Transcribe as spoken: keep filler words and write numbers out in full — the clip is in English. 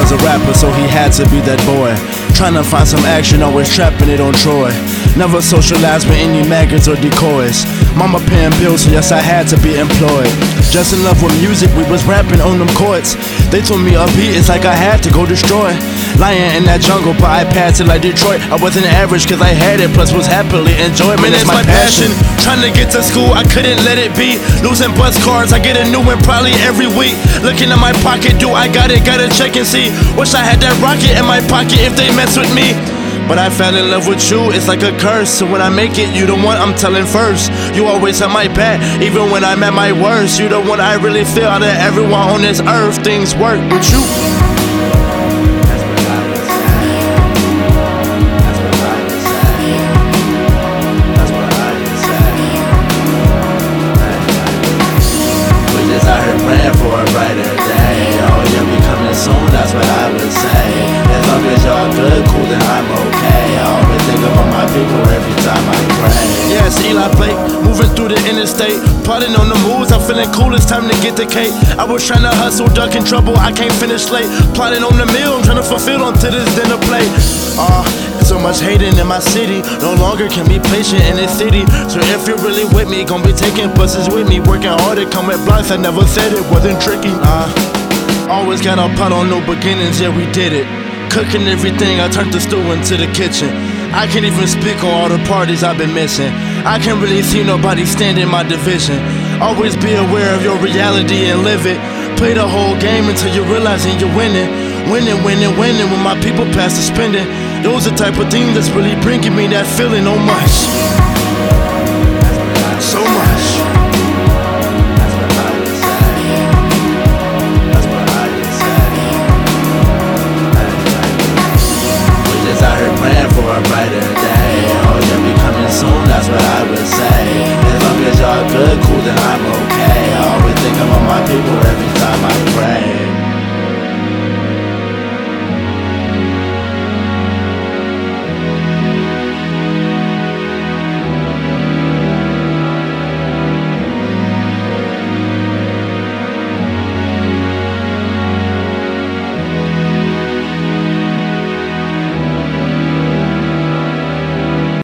was a rapper, so he had to be that boy. Trying to find some action, always trapping it on Troy. Never socialized with any maggots or decoys. Mama paying bills, so yes, I had to be employed. Just in love with music, we was rapping on them chords. They told me a beat, it's like I had to go destroy. Lying in that jungle, but I passed it like Detroit. I wasn't average, cause I had it, plus was happily enjoyed. Man, it's my passion. Trying to get to school, I couldn't let it be. Losing bus cards, I get a new one probably every week. Looking at my pocket, do I got it? Gotta check and see. Wish I had that rocket in my pocket if they mess with me. But I fell in love with you, it's like a curse. So when I make it, you the one I'm telling first. You always have my back, even when I'm at my worst. You the one I really feel out of everyone on this earth. Things work with you. For a brighter day, oh yeah, we coming soon, that's what I would say. As long as y'all good, cool, then I'm okay. I always think about my people every time I pray. Yes, Eli Blake, moving through the interstate, plotting on the moves, I'm feeling cool, it's time to get the cake. I was trying to hustle, ducking trouble, I can't finish late. Plotting on the meal, I'm trying to fulfill onto this dinner plate. Ah, uh, so much hating in my city, no longer can be patient in this city. So if you're really with me, gon' be taking buses with me. Working hard to come at blocks, I never said it wasn't tricky. Uh, always got our pot on new beginnings, yeah we did it. Cooking everything, I turned the stew into the kitchen. I can't even speak on all the parties I've been missing. I can't really see nobody stand in my division. Always be aware of your reality and live it. Play the whole game until you're realizing you're winning. Winning, winning, winning when my people pass the spending. Those are the type of things that's really bringing me that feeling so much. So much. That's what I would say. That's what I would say. We're just out here praying for a brighter day. Oh yeah, we coming soon, that's what I would say. As long as y'all good, cool, then I'm okay.